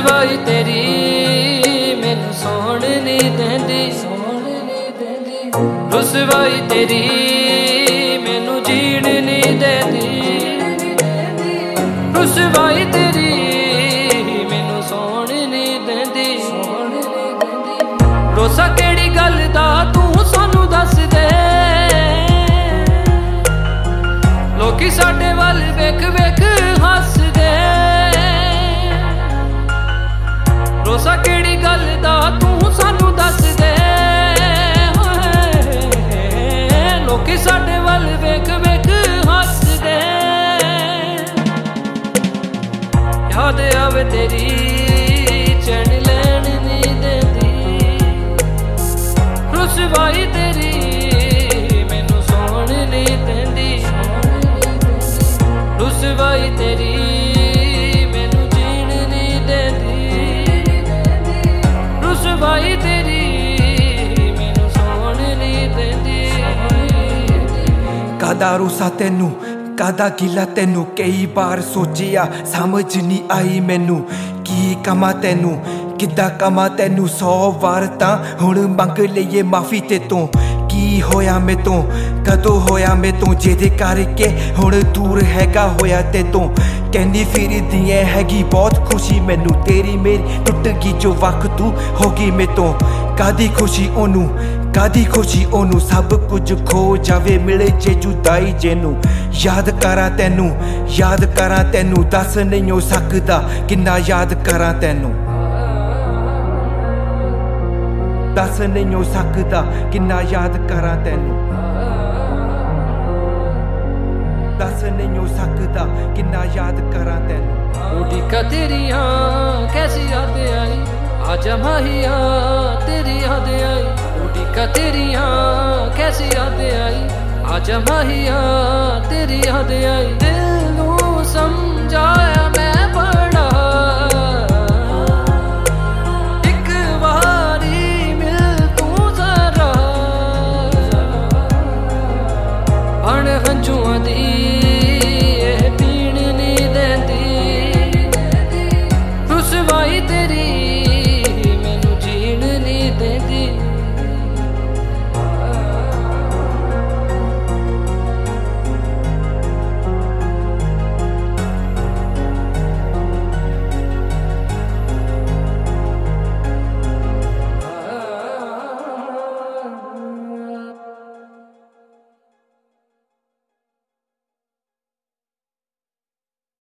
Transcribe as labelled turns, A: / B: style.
A: रुसवाई तेरी मैनू सौण नहीं देंदी, रुसवाई तेरी मैनू जीण नहीं देंदी, रुसवाई तेरी मैनू सौण नहीं देंदी। रोसा केड़ी गल दा तू सानू दस दे, लोकी साडे वल वेख वेख हस दे। रोसा केड़ी गल दा तू सानू दस दे, लोकी साडे वल वेख वेख हस दे। याद आवे तेरी चैन लैन नहीं देंदी, रुसवाई तेरी मैनू सौण नहीं देंदी, रुसवाई तेरी मैनू जीण नहीं देंदी, रुसवाई तेरी मैनू सौण नहीं देंदी।
B: कादा रोसा तेनू कादा गिला तेनू, कई बार सोचिया समझ नहीं आई मैनू, की कमा तेनू किद्दां कमा तेनू। 100 वार तां हुण मंग लईए माफ़ी ते तों, की होया मैं तो कदों होया मैं तो, जेदे करके हुण दूर हैगा होया ते तों। कहनी फिरदी हैगी बहुत खुशी मैनू, तेरी मेरी टुट गई जो वक्त तू होगी मैं तो। कादी खुशी ओनू कादी खुशी ओनू, सब कुछ खो जावे मिले जे जुदाई जेनू। याद करा तेनू दस नहीं हो सकदा किन्ना याद करा तेनू, दस नहीं हो सकदा किन्ना याद करा तेनू, दस नहीं हो सकदा किन्ना याद करा तेनू।
A: उड़ीका तेरियां कैसी याद आई, आजा माहिया तेरी याद आई। उड़ीका तेरियां कैसी याद आई, आजा माहिया तेरी याद आई।